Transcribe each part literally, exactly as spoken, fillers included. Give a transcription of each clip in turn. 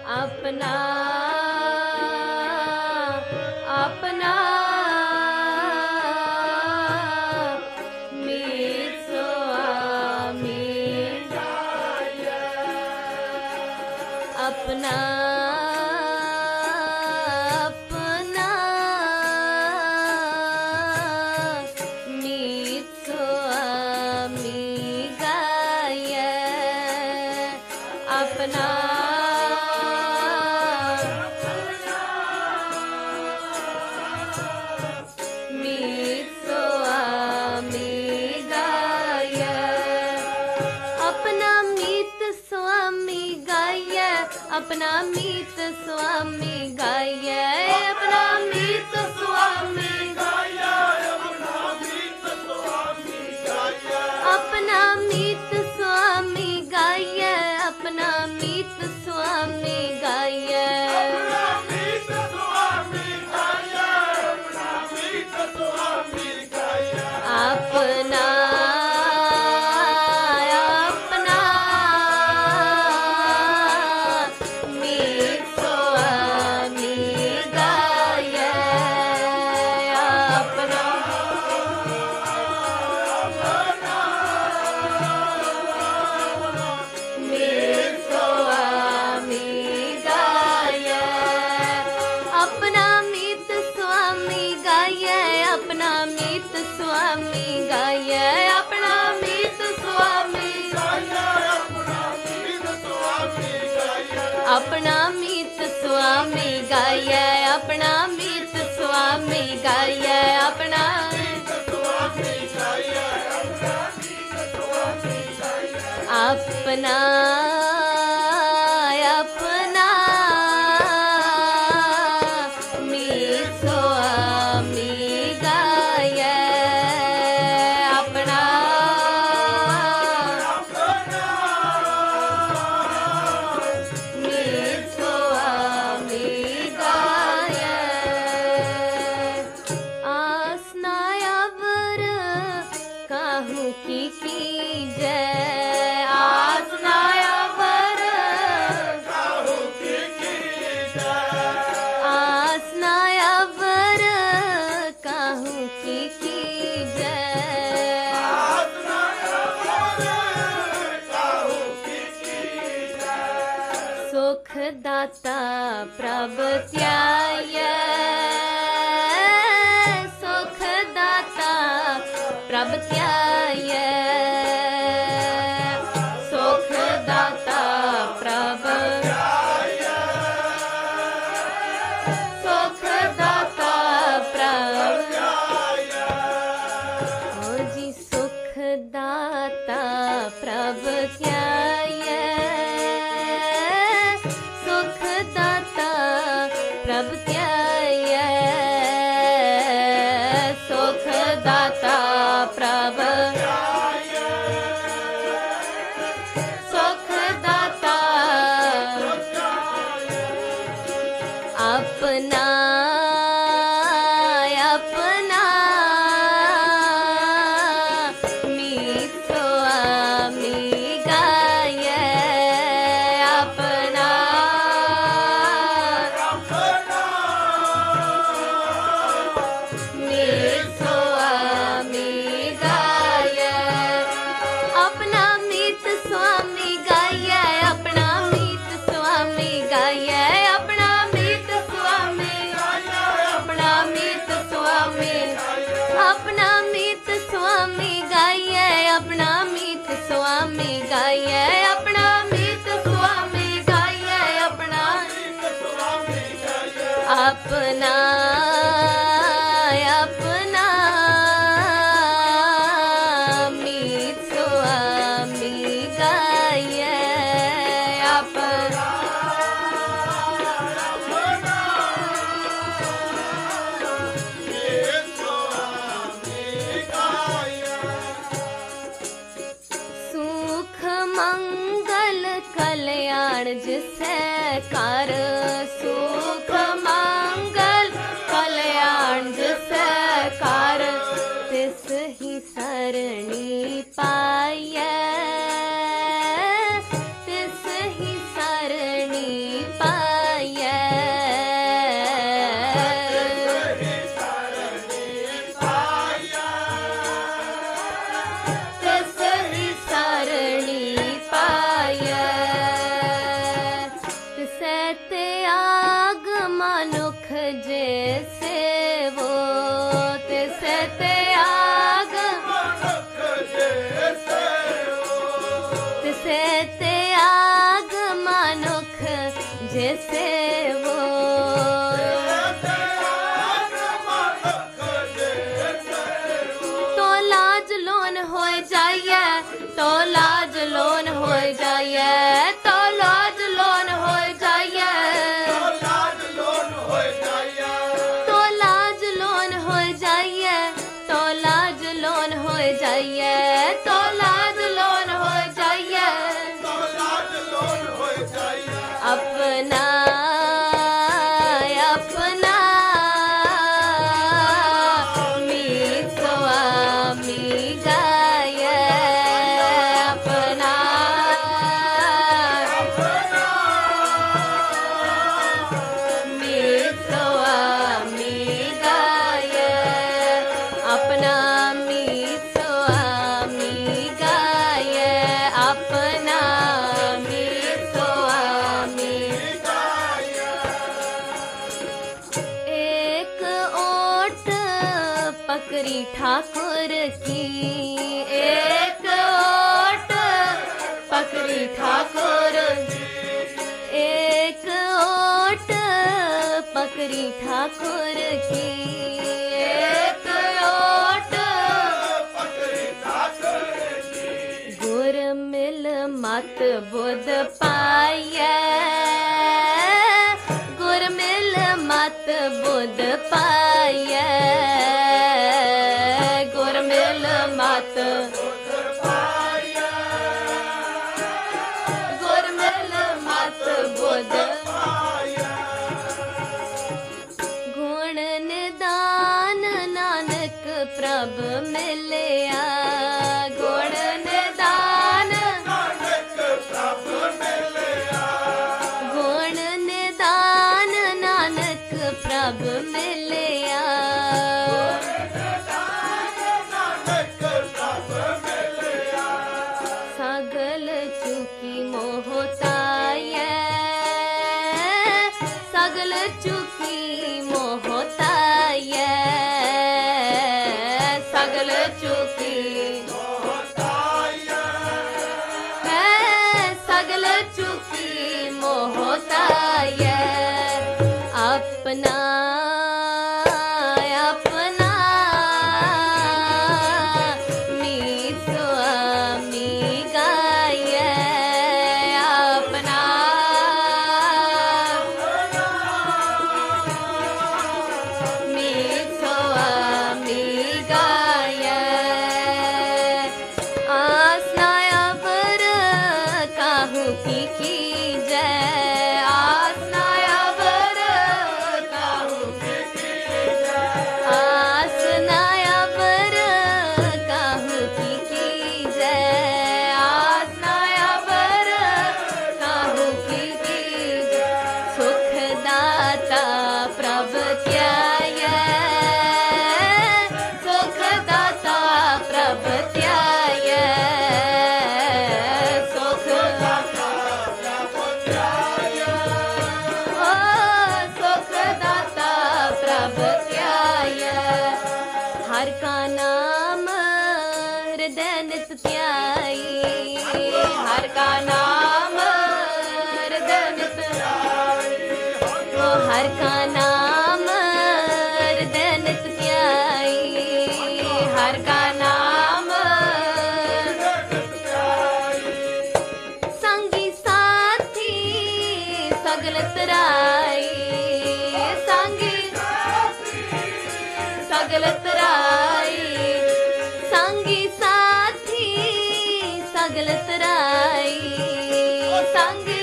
अपना अपना मीत स्वामी अपना अपना मीत स्वामी गाय अपना अपना मीत स्वामी गाय अपना मीत स्वामी गाय अपना मीत स्वामी गाय अपना मीत स्वामी गाय अपना अपना मीत स्वामी गाय अपना मीत स्वामी गाय अपना अपना अपना मीत स्वामी गाय अपना की की जय आसनाया वर काहू की की जय आसनाया वर काहू की की जय आसनाया वर काहू की की जय सुख दाता प्रभ त्याय सुख दाता प्रभ त्याय सुख दाता प्रभ सुख दाता प्रभ ओ जी सुख दाता प्रभ त्याय सुख दाता प्रभ त्याय सुख दाता प्रभ सुख दाता अपना अपना मीत स्वामी गाय अपना मीत स्वामी गाय अपना मीत स्वामी गाय अपना मीत स्वामी गाय अपना मीत स्वामी अपना मीत स्वामी अपना मीत स्वामी गाय अपना मीत स्वामी गाय अपना मीत स्वामी गाय अपना अपना अपना मीत स्वामी गाय अपना सुख मंगल कल्याण जिसे कर सुख मंगल कल्याण जिसे कर तिस ही सरणी पाय तिस ही सरणी पाय जैसे वो तो लाज लोन हो जाइए तो लाज लोन हो जाइए तो लाज लोन हो जाइए तो लाज लोन हो जाइए तो लाज लोन हो जाइए तो लाज लोन हो जाइए अपना अपना मी स्वामी गाय अपना मी स्वामी गाय अपना मी स्वामी गाय अपना मी स्वामी एक ओट पकड़ी ठाकुर की एक ओट पकड़ी ठाकुर एक ओट पकड़ी ठाकुर की एक ओट गुर मिल मत बुध पाइए गुर मिल मत बुध पाइए गुर मिल मत गुर मिल मत बुध गुण निदान नानक प्रभ मिलिया गुण निदान गुण निदान नानक प्रभ मिलिया सगल चुकी मोहताय सगल चुकी मोहताय सगल चुकी है सगल चुकी मोहताय अपना अपना मी स्वामी गाय अपना मी स्वामी गाय आसनाया वर काहू की की जय आसनाया वर काहू आसनाया वर काहू की की जय आसनाया वर काहू की की सुख दाता प्रभ त्याय सुख दाता प्रभ त्याय सुख ओ सुख दाता प्रभ त्याय हर का नाम हृदय नित त्याई हर का नाम हृदय नित ओ हर का नाम हृदय नित त्याई हर का नाम संगी साथी सगल तराई संगी सगल तराई संगी साथी सगल तराई संगी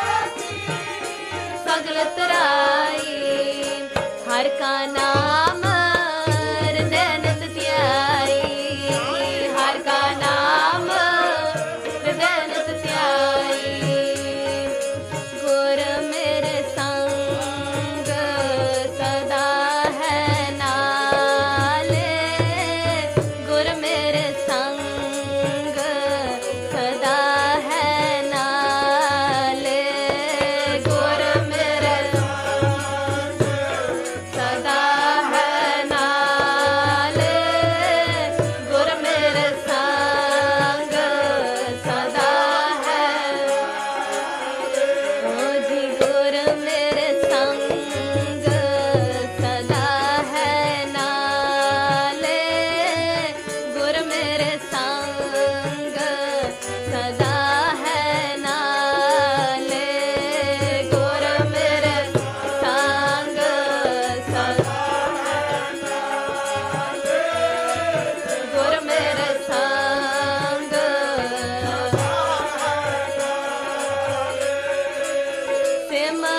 सगल तराई हर का नाम हृदय नित त्याई हर का नाम हृदय नित त्याई गुर मेरे संग सदा है नाले गुर मेरे संग सदा है नाले गुर मेरे सदा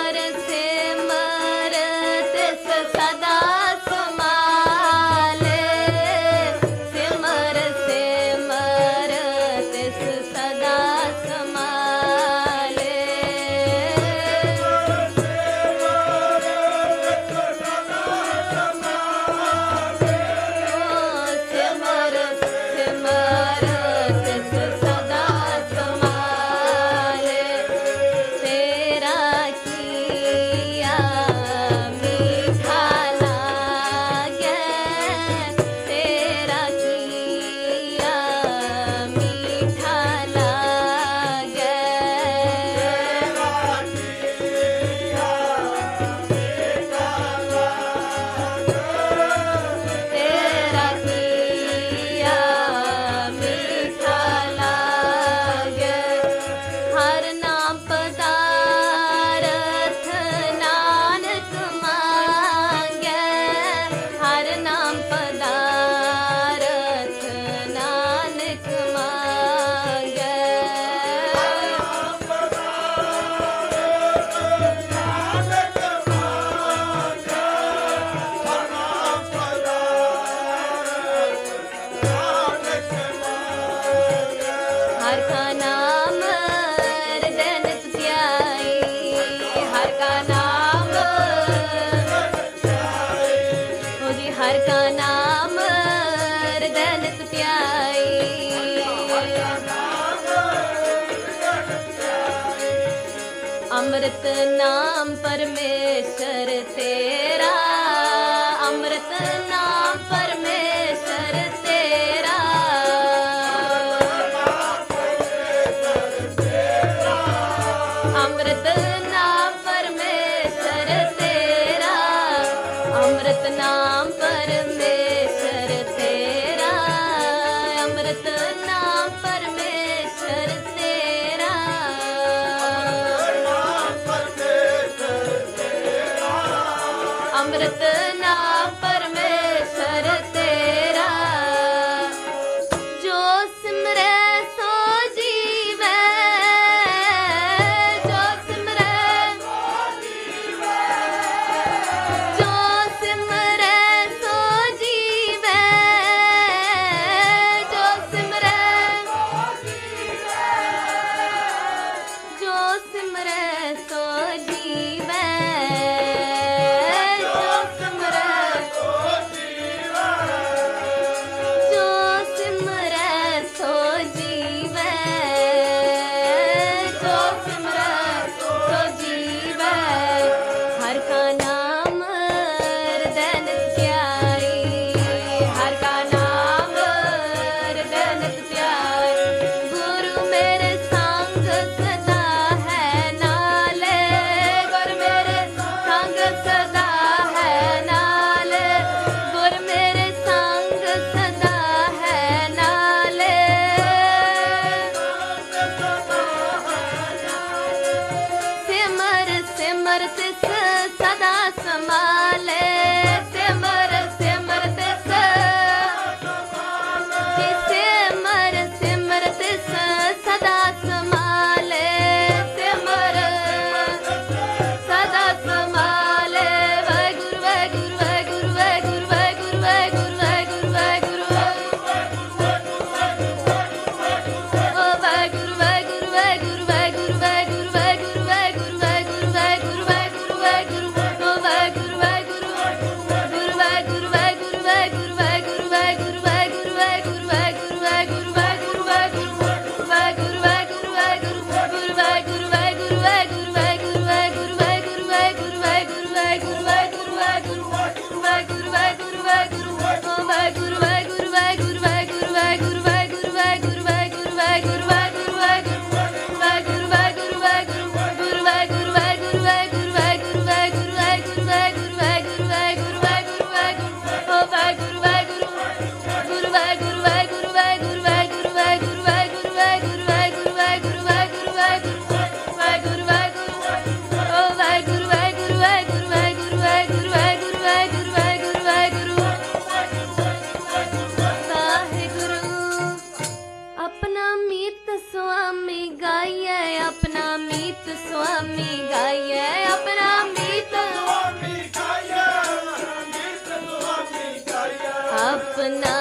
सिमर सिमर तिस सदा समाले सिमर सिमर तिस सदा समाले सिमर सिमर तिस सदा समाले तेरा किया मीठा लागे तेरा किया मीठा लागे तेरा किया मीठा लागे हर नाम पदारथ नानक मांगे हर नाम पदारथ नानक मांगे हर का नाम हृदय नित ध्याई हर का नाम हो जी हर का नाम हृदय नित ध्याई अमृत नाम परमेश्वर तेरा अमृत नाम परमेश्वर तेरा अमृत नाम परमेश्वर तेरा अमृत नाम परमेश्वर तेरा अमृत नाम परमेश्वर तेरा अमृत नाम परमेश्वर तेरा जो सिमरे सो जीवे जो सिमरे जो सिमरे सो जीवे जो सिमरे जो सिमरे सो जीवे जो सिमरे जो सिमरे सो जीवे जो सिमरे सो जीवे हर का नाम हृदय नित ध्याई हर का नाम हृदय नित ध्याई गुरु मेरे संग सदा है नाले गुरु मेरे संग सदा है नाले गुरु मेरे संग सदा है नाले सिमर सिमर तिस सदा समाले सिमर सिमर तिस कि सिमर सिमर तिस सदा समाले सिमर सदा समाले वाहेगुरु वाहेगुरु वाहेगुरु वाहेगुरु वाहेगुरु वाहेगुरु वाहेगुरु वाहेगुरु ओ वाहेगुरु वाहेगुरु वाहेगुरु वाहेगुरु वाहेगुरु वाहेगुरु वाहेगुरु वाहेगुरु वाहेगुरु वाहेगुरु वाहेगुरु वाहेगुरु ओ वाहेगुरु वाहेगुरु अपना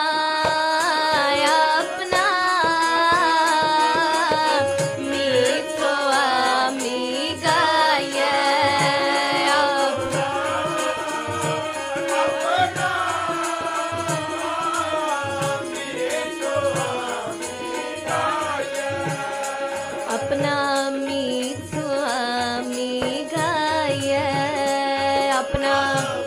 अपना मीठो आमी गाये अपना मीठो आमी गाये अपना